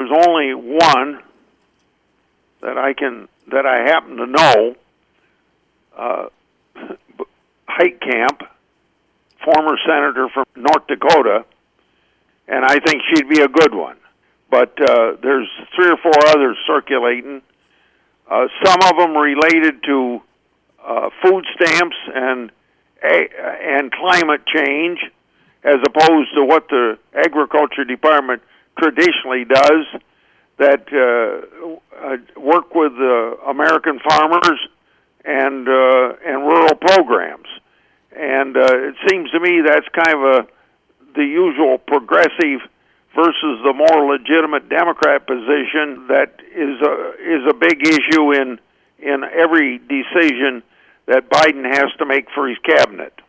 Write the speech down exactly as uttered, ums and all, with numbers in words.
there's only one that I can that I happen to know, uh, Heitkamp, former senator from North Dakota, and I think she'd be a good one. But uh, there's three or four others circulating. Uh, some of them related to uh, food stamps and and climate change, as opposed to what the Agriculture Department traditionally does, that uh, uh, work with uh, American farmers and uh, and rural programs. And uh, it seems to me that's kind of a the usual progressive versus the more legitimate Democrat position that is a is a big issue in in every decision that Biden has to make for his cabinet.